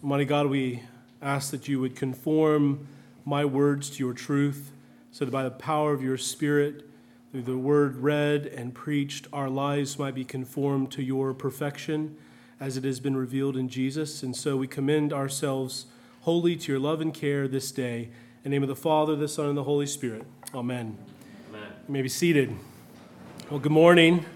Almighty God, we ask that you would conform my words to your truth, so that by the power of your Spirit, through the word read and preached, our lives might be conformed to your perfection as it has been revealed in Jesus. And so we commend ourselves wholly to your love and care this day. In the name of the Father, the Son, and the Holy Spirit. Amen. Amen. You may be seated. Well, good morning.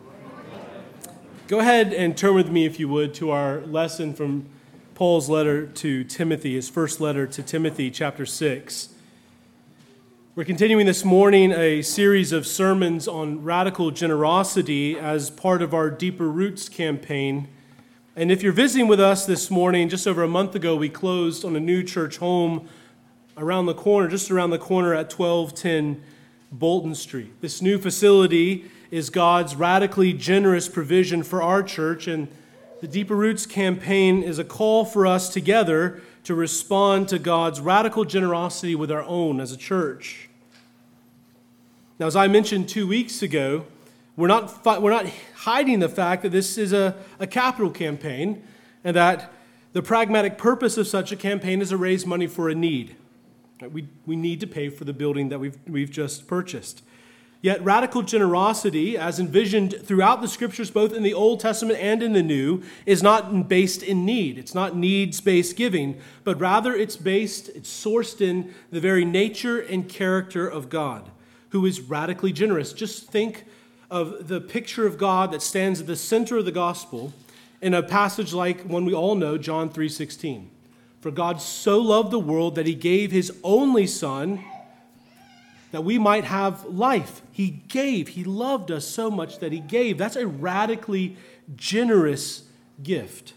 Go ahead and turn with me, if you would, to our lesson from Paul's letter to Timothy, his first letter to Timothy, chapter 6. We're continuing this morning a series of sermons on radical generosity as part of our Deeper Roots campaign. And if you're visiting with us this morning, just over a month ago, we closed on a new church home around the corner, just around the corner at 1210 Bolton Street. This new facility is God's radically generous provision for our church, and the Deeper Roots campaign is a call for us together to respond to God's radical generosity with our own as a church. Now, as I mentioned 2 weeks ago, we're not hiding the fact that this is a capital campaign and that the pragmatic purpose of such a campaign is to raise money for a need. We need to pay for the building that we've just purchased. Yet radical generosity, as envisioned throughout the Scriptures, both in the Old Testament and in the New, is not based in need. It's not needs-based giving, but rather it's sourced in the very nature and character of God, who is radically generous. Just think of the picture of God that stands at the center of the gospel in a passage like one we all know, John 3:16. For God so loved the world that he gave his only Son that we might have life. He loved us so much that he gave. That's a radically generous gift.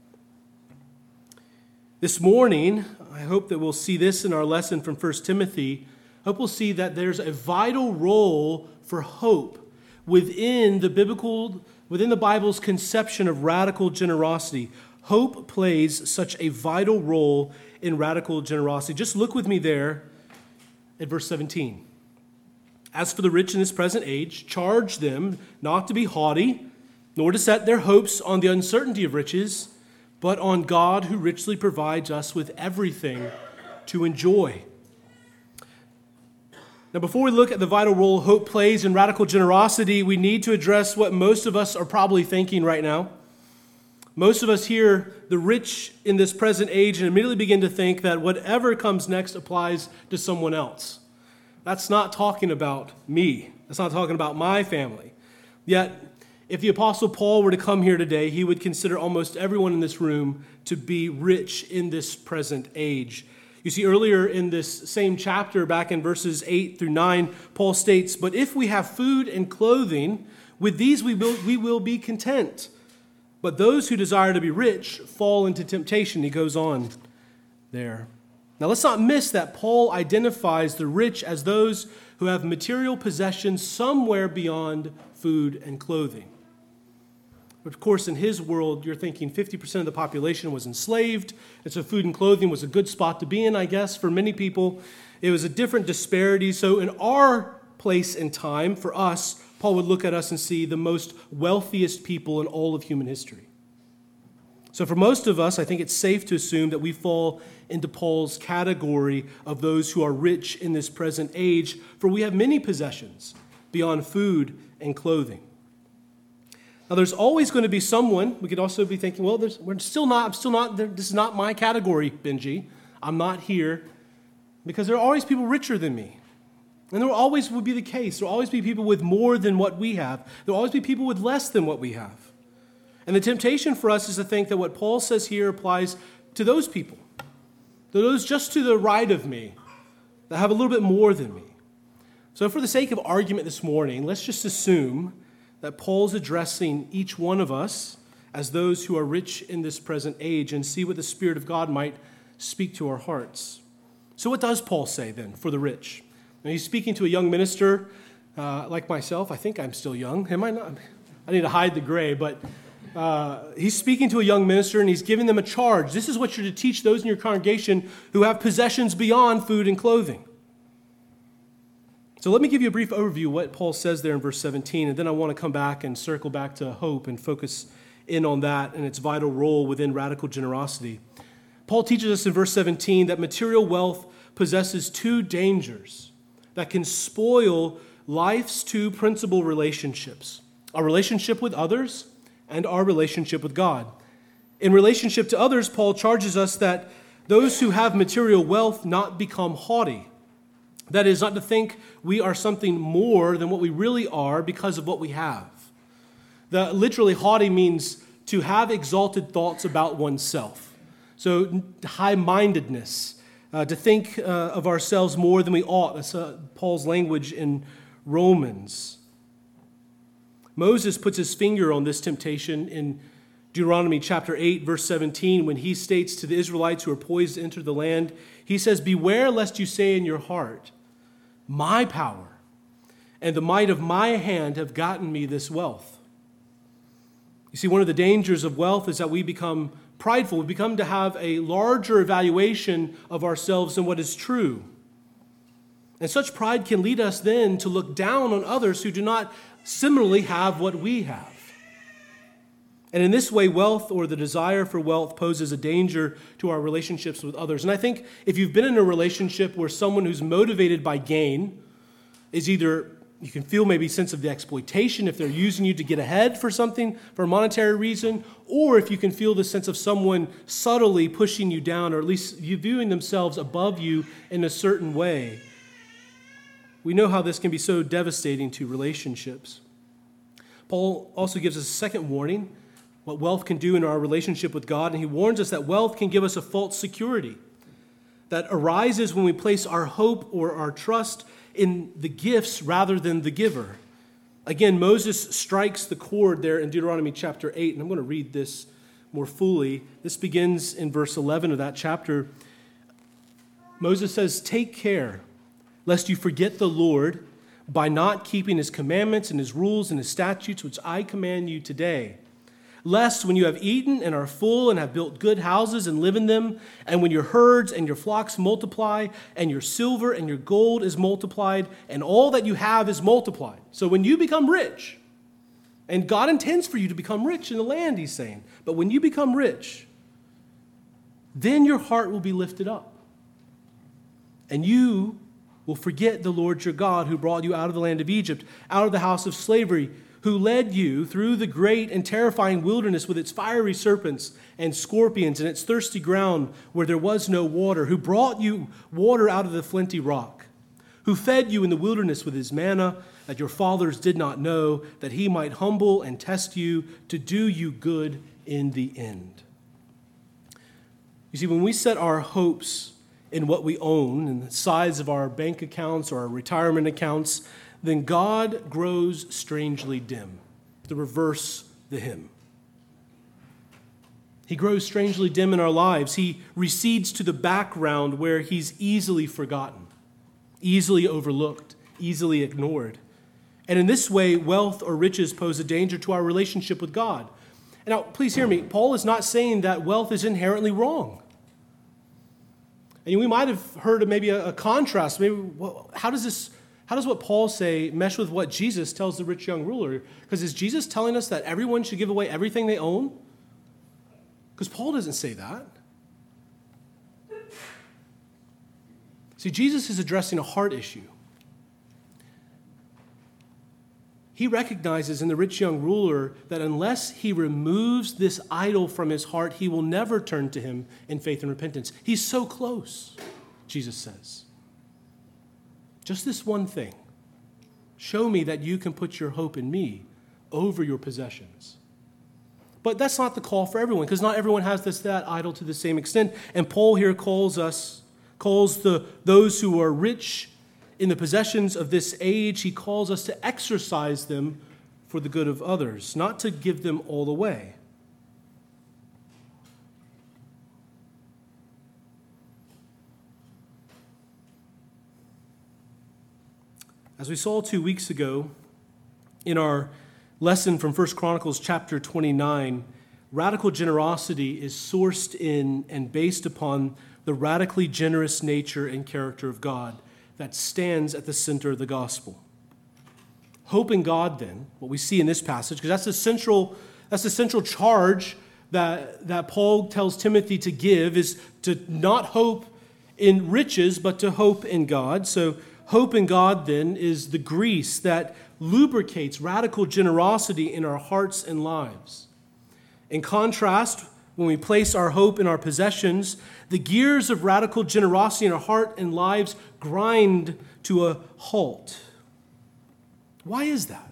This morning, I hope that we'll see this in our lesson from 1 Timothy. I hope we'll see that there's a vital role for hope within the Bible's conception of radical generosity. Hope plays such a vital role in radical generosity. Just look with me there at verse 17. As for the rich in this present age, charge them not to be haughty, nor to set their hopes on the uncertainty of riches, but on God who richly provides us with everything to enjoy. Now, before we look at the vital role hope plays in radical generosity, we need to address what most of us are probably thinking right now. Most of us hear the rich in this present age and immediately begin to think that whatever comes next applies to someone else. That's not talking about me. That's not talking about my family. Yet, if the Apostle Paul were to come here today, he would consider almost everyone in this room to be rich in this present age. You see, earlier in this same chapter, back in verses 8 through 9, Paul states, "But if we have food and clothing, with these we will be content. But those who desire to be rich fall into temptation." He goes on there. Now, let's not miss that Paul identifies the rich as those who have material possessions somewhere beyond food and clothing. But of course, in his world, you're thinking 50% of the population was enslaved, and so food and clothing was a good spot to be in, I guess, for many people. It was a different disparity. So in our place and time, for us, Paul would look at us and see the most wealthiest people in all of human history. So for most of us, I think it's safe to assume that we fall into Paul's category of those who are rich in this present age, for we have many possessions beyond food and clothing. Now, there's always going to be someone, we could also be thinking, well, this is not my category, Benji. I'm not here, because there are always people richer than me. And there always will be the case. There will always be people with more than what we have. There will always be people with less than what we have. And the temptation for us is to think that what Paul says here applies to those people, to those just to the right of me, that have a little bit more than me. So for the sake of argument this morning, let's just assume that Paul's addressing each one of us as those who are rich in this present age and see what the Spirit of God might speak to our hearts. So what does Paul say then for the rich? Now, he's speaking to a young minister like myself. I think I'm still young. Am I not? I need to hide the gray, but he's speaking to a young minister and he's giving them a charge. This is what you're to teach those in your congregation who have possessions beyond food and clothing. So let me give you a brief overview of what Paul says there in verse 17, and then I want to come back and circle back to hope and focus in on that and its vital role within radical generosity. Paul teaches us in verse 17 that material wealth possesses two dangers that can spoil life's two principal relationships: our relationship with others and our relationship with God. In relationship to others, Paul charges us that those who have material wealth not become haughty. That is, not to think we are something more than what we really are because of what we have. Literally, haughty means to have exalted thoughts about oneself. So high-mindedness, to think of ourselves more than we ought. That's Paul's language in Romans. Moses puts his finger on this temptation in Deuteronomy chapter 8, verse 17, when he states to the Israelites who are poised to enter the land, he says, "Beware lest you say in your heart, 'My power and the might of my hand have gotten me this wealth.'" You see, one of the dangers of wealth is that we become prideful. We become to have a larger evaluation of ourselves than what is true. And such pride can lead us then to look down on others who do not similarly have what we have. And in this way, wealth, or the desire for wealth, poses a danger to our relationships with others. And I think if you've been in a relationship where someone who's motivated by gain is either, you can feel maybe a sense of the exploitation if they're using you to get ahead for something, for a monetary reason, or if you can feel the sense of someone subtly pushing you down, or at least you viewing themselves above you in a certain way. We know how this can be so devastating to relationships. Paul also gives us a second warning, what wealth can do in our relationship with God, and he warns us that wealth can give us a false security that arises when we place our hope or our trust in the gifts rather than the giver. Again, Moses strikes the chord there in Deuteronomy chapter 8, and I'm going to read this more fully. This begins in verse 11 of that chapter. Moses says, "Take care lest you forget the Lord by not keeping his commandments and his rules and his statutes, which I command you today. Lest when you have eaten and are full and have built good houses and live in them, and when your herds and your flocks multiply, and your silver and your gold is multiplied, and all that you have is multiplied." So when you become rich, and God intends for you to become rich in the land, he's saying, but when you become rich, then your heart will be lifted up, and you will forget the Lord your God, who brought you out of the land of Egypt, out of the house of slavery, who led you through the great and terrifying wilderness with its fiery serpents and scorpions and its thirsty ground where there was no water, who brought you water out of the flinty rock, who fed you in the wilderness with his manna that your fathers did not know, that he might humble and test you to do you good in the end. You see, when we set our hopes in what we own and the size of our bank accounts or our retirement accounts, then God grows strangely dim, to reverse the hymn. He grows strangely dim in our lives. He recedes to the background where he's easily forgotten, easily overlooked, easily ignored. And in this way, wealth or riches pose a danger to our relationship with God. And now, please hear me. Paul is not saying that wealth is inherently wrong. And we might have heard maybe a contrast. Maybe, how does what Paul say mesh with what Jesus tells the rich young ruler? Because is Jesus telling us that everyone should give away everything they own? Because Paul doesn't say that. See, Jesus is addressing a heart issue. He recognizes in the rich young ruler that unless he removes this idol from his heart, he will never turn to him in faith and repentance. He's so close, Jesus says. Just this one thing. Show me that you can put your hope in me over your possessions. But that's not the call for everyone, because not everyone has that idol to the same extent. And Paul here calls those who are rich in the possessions of this age, he calls us to exercise them for the good of others, not to give them all away. As we saw 2 weeks ago in our lesson from 1 Chronicles chapter 29, radical generosity is sourced in and based upon the radically generous nature and character of God that stands at the center of the gospel. Hope in God, then, what we see in this passage, because that's the central charge that Paul tells Timothy to give is to not hope in riches, but to hope in God. So hope in God, then, is the grease that lubricates radical generosity in our hearts and lives. In contrast, when we place our hope in our possessions, the gears of radical generosity in our heart and lives grind to a halt. Why is that?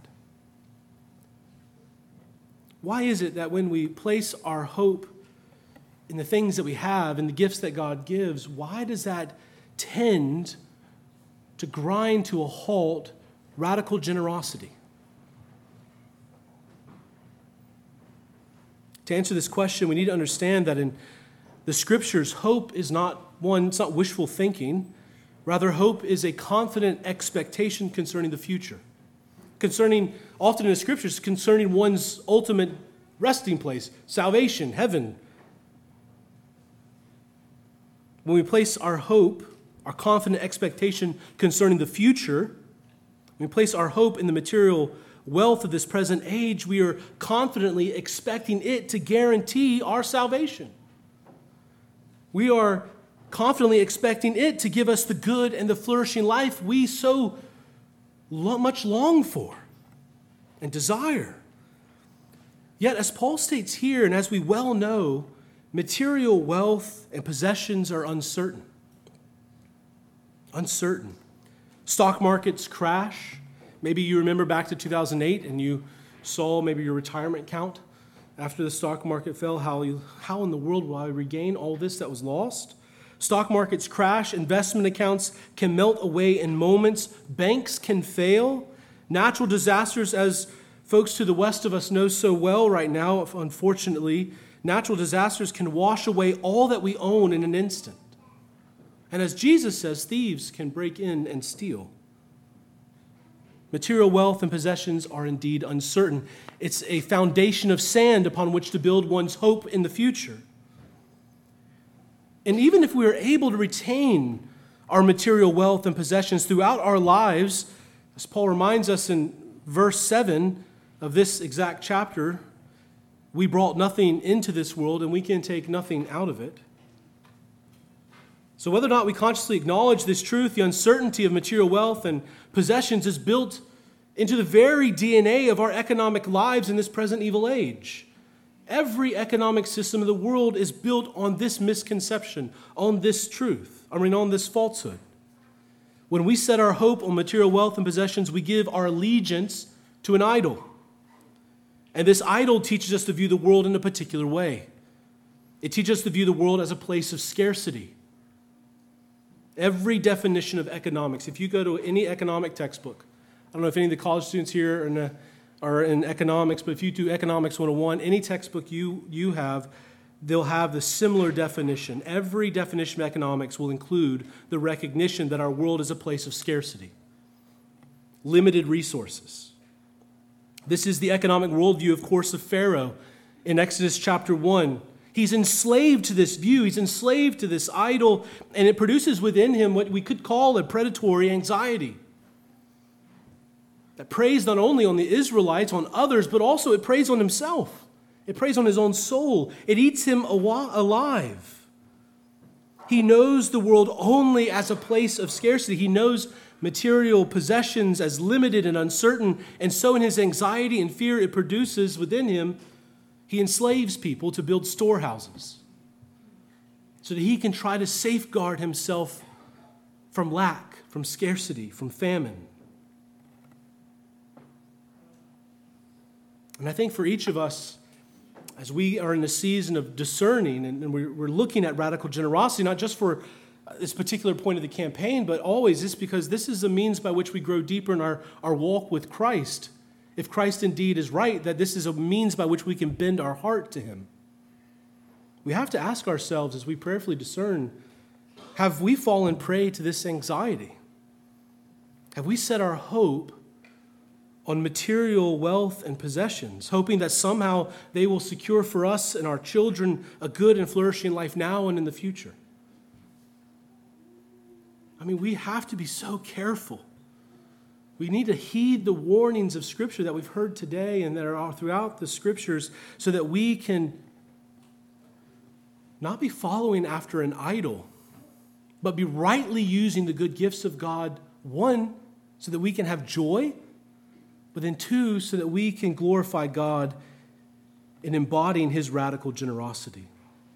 Why is it that when we place our hope in the things that we have and the gifts that God gives, why does that tend to grind to a halt radical generosity? To answer this question, we need to understand that in the Scriptures, hope is not it's not wishful thinking. Rather, hope is a confident expectation concerning the future. Often in the Scriptures, concerning one's ultimate resting place, salvation, heaven. When we place our hope, our confident expectation concerning the future, when we place our hope in the material wealth of this present age, we are confidently expecting it to guarantee our salvation. We are confidently expecting it to give us the good and the flourishing life we so much long for and desire. Yet, as Paul states here, and as we well know, material wealth and possessions are uncertain. Uncertain. Stock markets crash. Maybe you remember back to 2008 and you saw maybe your retirement count after the stock market fell. How in the world will I regain all this that was lost? Stock markets crash. Investment accounts can melt away in moments. Banks can fail. Natural disasters, as folks to the west of us know so well right now, unfortunately, natural disasters can wash away all that we own in an instant. And as Jesus says, thieves can break in and steal. Material wealth and possessions are indeed uncertain. It's a foundation of sand upon which to build one's hope in the future. And even if we are able to retain our material wealth and possessions throughout our lives, as Paul reminds us in verse 7 of this exact chapter, we brought nothing into this world and we can take nothing out of it. So whether or not we consciously acknowledge this truth, the uncertainty of material wealth and possessions is built into the very DNA of our economic lives in this present evil age. Every economic system of the world is built on this misconception, on this truth, on this falsehood. When we set our hope on material wealth and possessions, we give our allegiance to an idol. And this idol teaches us to view the world in a particular way. It teaches us to view the world as a place of scarcity. Every definition of economics, if you go to any economic textbook, I don't know if any of the college students here are in economics, but if you do Economics 101, any textbook you have, they'll have the similar definition. Every definition of economics will include the recognition that our world is a place of scarcity, limited resources. This is the economic worldview, of course, of Pharaoh in Exodus chapter 1. He's enslaved to this view. He's enslaved to this idol, and it produces within him what we could call a predatory anxiety that preys not only on the Israelites, on others, but also it preys on himself. It preys on his own soul. It eats him alive. He knows the world only as a place of scarcity. He knows material possessions as limited and uncertain, and so in his anxiety and fear it produces within him, he enslaves people to build storehouses so that he can try to safeguard himself from lack, from scarcity, from famine. And I think for each of us, as we are in a season of discerning and we're looking at radical generosity, not just for this particular point of the campaign, but always just because this is the means by which we grow deeper in our walk with Christ. If Christ indeed is right, that this is a means by which we can bend our heart to him. We have to ask ourselves as we prayerfully discern, have we fallen prey to this anxiety? Have we set our hope on material wealth and possessions, hoping that somehow they will secure for us and our children a good and flourishing life now and in the future? I mean, we have to be so careful. We need to heed the warnings of Scripture that we've heard today and that are all throughout the Scriptures so that we can not be following after an idol, but be rightly using the good gifts of God, one, so that we can have joy, but then two, so that we can glorify God in embodying his radical generosity.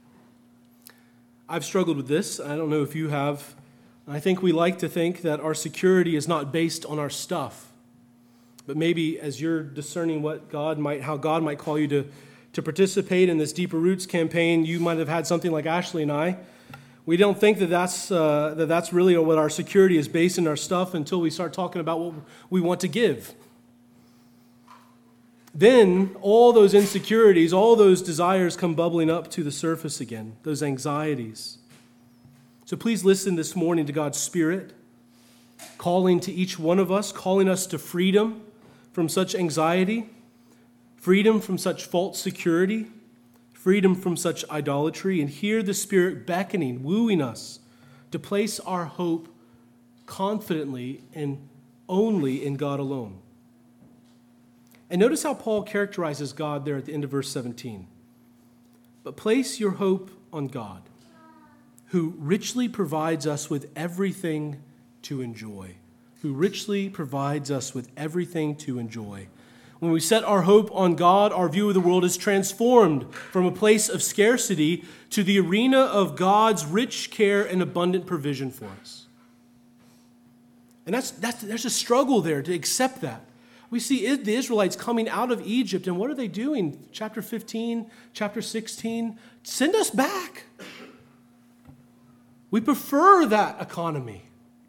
I've struggled with this. I don't know if you have. I think we like to think that our security is not based on our stuff. But maybe as you're discerning how God might call you to participate in this Deeper Roots campaign, you might have had something like Ashley and I. We don't think that's really what our security is based in our stuff until we start talking about what we want to give. Then all those insecurities, all those desires come bubbling up to the surface again, those anxieties. So please listen this morning to God's Spirit, calling to each one of us, calling us to freedom from such anxiety, freedom from such false security, freedom from such idolatry, and hear the Spirit beckoning, wooing us to place our hope confidently and only in God alone. And notice how Paul characterizes God there at the end of verse 17. But place your hope on God, who richly provides us with everything to enjoy. Who richly provides us with everything to enjoy. When we set our hope on God, our view of the world is transformed from a place of scarcity to the arena of God's rich care and abundant provision for us. And there's a struggle there to accept that. We see the Israelites coming out of Egypt, and what are they doing? Chapter 15, chapter 16, send us back. We prefer that economy.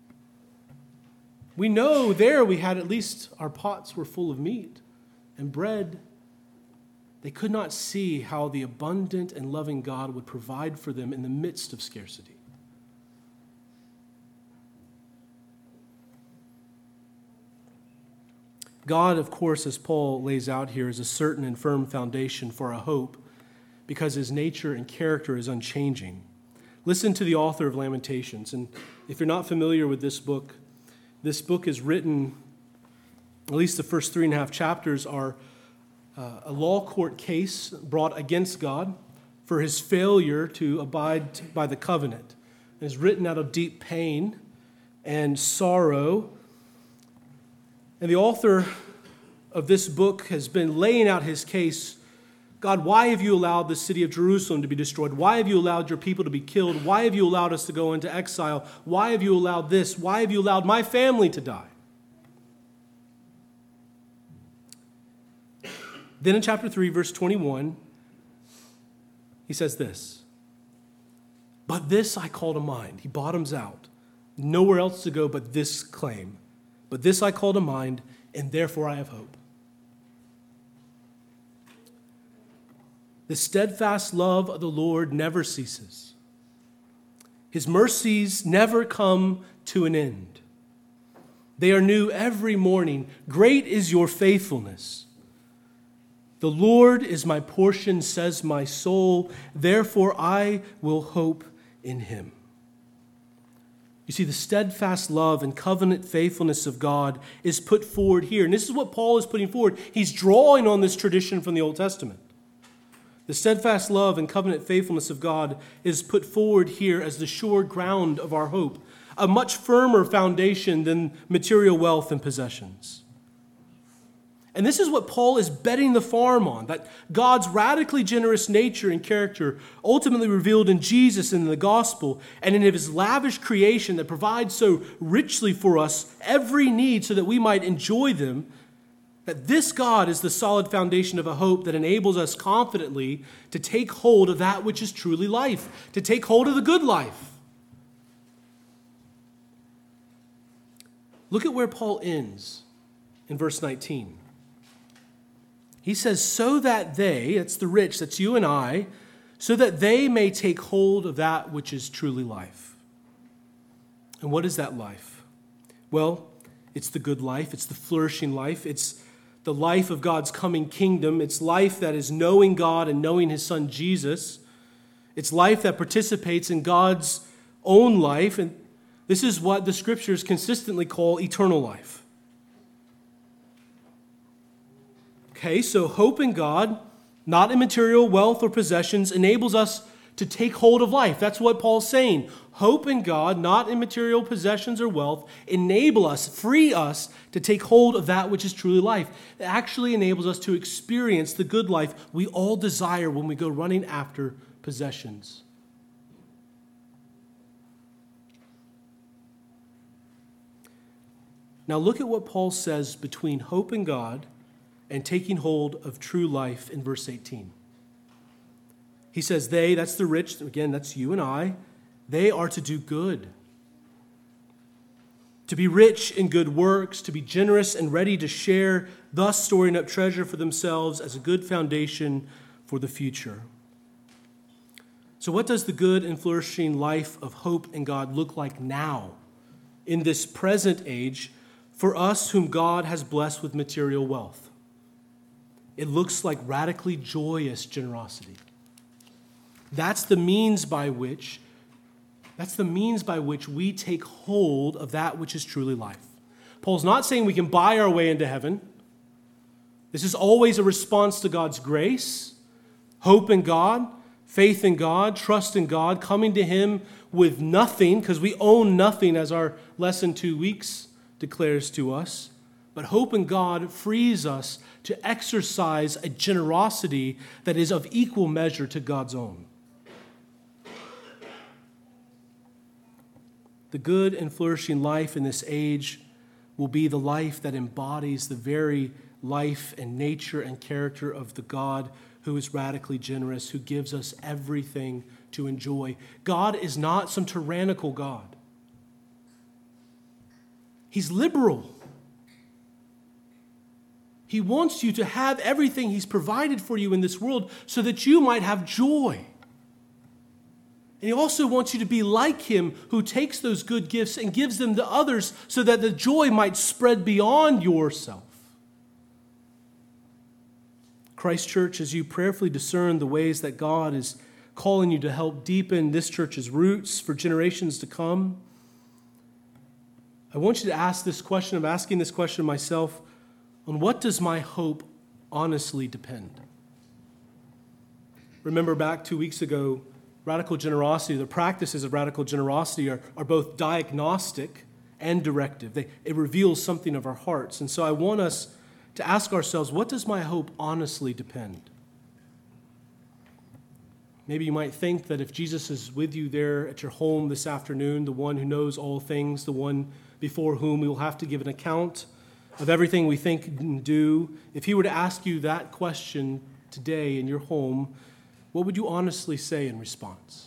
We know there we had at least our pots were full of meat and bread. They could not see how the abundant and loving God would provide for them in the midst of scarcity. God, of course, as Paul lays out here, is a certain and firm foundation for our hope because his nature and character is unchanging. Listen to the author of Lamentations. And if you're not familiar with this book is written, at least the first 3.5 chapters are a law court case brought against God for his failure to abide by the covenant. It is written out of deep pain and sorrow. And the author of this book has been laying out his case. God, why have you allowed the city of Jerusalem to be destroyed? Why have you allowed your people to be killed? Why have you allowed us to go into exile? Why have you allowed this? Why have you allowed my family to die? Then in chapter 3, verse 21, he says this, but this I call to mind. He bottoms out. Nowhere else to go but this claim. But this I call to mind, and therefore I have hope. The steadfast love of the Lord never ceases. His mercies never come to an end. They are new every morning. Great is your faithfulness. The Lord is my portion, says my soul. Therefore I will hope in him. You see, the steadfast love and covenant faithfulness of God is put forward here. And this is what Paul is putting forward. He's drawing on this tradition from the Old Testament. The steadfast love and covenant faithfulness of God is put forward here as the sure ground of our hope, a much firmer foundation than material wealth and possessions. And this is what Paul is betting the farm on, that God's radically generous nature and character, ultimately revealed in Jesus and in the gospel, and in his lavish creation that provides so richly for us every need so that we might enjoy them, that this God is the solid foundation of a hope that enables us confidently to take hold of that which is truly life, to take hold of the good life. Look at where Paul ends in verse 19. He says, so that they, that's the rich, that's you and I, so that they may take hold of that which is truly life. And what is that life? Well, it's the good life. It's the flourishing life. It's the life of God's coming kingdom. It's life that is knowing God and knowing his son Jesus. It's life that participates in God's own life. And this is what the scriptures consistently call eternal life. Okay, so hope in God, not in material wealth or possessions, enables us to take hold of life. That's what Paul's saying. Hope in God, not in material possessions or wealth, enable us, free us to take hold of that which is truly life. It actually enables us to experience the good life we all desire when we go running after possessions. Now look at what Paul says between hope in God and taking hold of true life in verse 18. He says they, that's the rich, again, that's you and I, they are to do good. To be rich in good works, to be generous and ready to share, thus storing up treasure for themselves as a good foundation for the future. So what does the good and flourishing life of hope in God look like now, in this present age, for us whom God has blessed with material wealth? It looks like radically joyous generosity. That's the means by which we take hold of that which is truly life. Paul's not saying we can buy our way into heaven. This is always a response to God's grace, hope in God, faith in God, trust in God, coming to Him with nothing, because we own nothing, as our lesson 2 weeks declares to us. But hope in God frees us to exercise a generosity that is of equal measure to God's own. The good and flourishing life in this age will be the life that embodies the very life and nature and character of the God who is radically generous, who gives us everything to enjoy. God is not some tyrannical God. He's liberal. He wants you to have everything He's provided for you in this world so that you might have joy. And He also wants you to be like Him, who takes those good gifts and gives them to others so that the joy might spread beyond yourself. Christ Church, as you prayerfully discern the ways that God is calling you to help deepen this church's roots for generations to come, I want you to ask this question. I'm asking this question myself. On what does my hope honestly depend? Remember back 2 weeks ago, radical generosity, the practices of radical generosity are both diagnostic and directive. It reveals something of our hearts. And so I want us to ask ourselves, what does my hope honestly depend? Maybe you might think that if Jesus is with you there at your home this afternoon, the one who knows all things, the one before whom we will have to give an account of everything we think and do, if He were to ask you that question today in your home, what would you honestly say in response?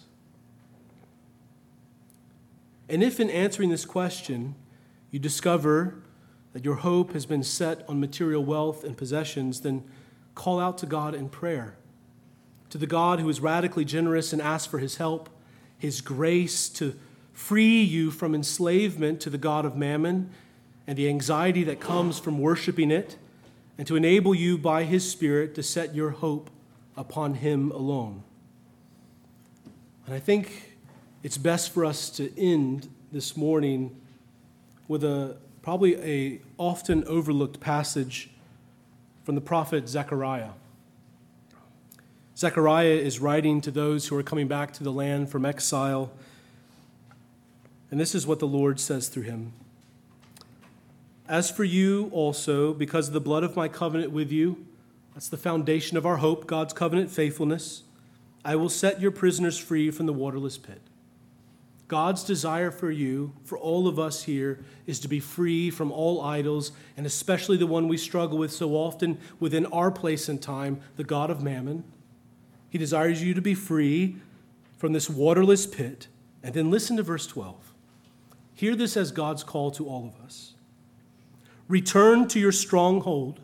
And if in answering this question, you discover that your hope has been set on material wealth and possessions, then call out to God in prayer, to the God who is radically generous, and ask for His help, His grace to free you from enslavement to the god of mammon and the anxiety that comes from worshiping it, and to enable you by His Spirit to set your hope upon Him alone. And I think it's best for us to end this morning with probably a often overlooked passage from the prophet Zechariah. Zechariah is writing to those who are coming back to the land from exile, and this is what the Lord says through him. As for you also, because of the blood of my covenant with you, that's the foundation of our hope, God's covenant faithfulness, I will set your prisoners free from the waterless pit. God's desire for you, for all of us here, is to be free from all idols, and especially the one we struggle with so often within our place and time, the god of mammon. He desires you to be free from this waterless pit. And then listen to verse 12. Hear this as God's call to all of us. Return to your stronghold,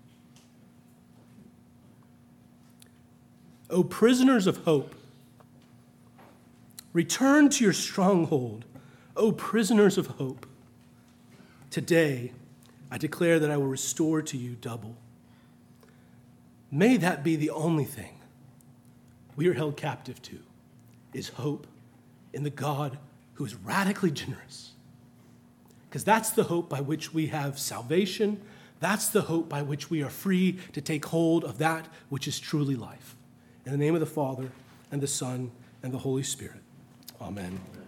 O prisoners of hope. Return to your stronghold, O prisoners of hope. Today, I declare that I will restore to you double. May that be the only thing we are held captive to, is hope in the God who is radically generous. Because that's the hope by which we have salvation. That's the hope by which we are free to take hold of that which is truly life. In the name of the Father, and the Son, and the Holy Spirit. Amen.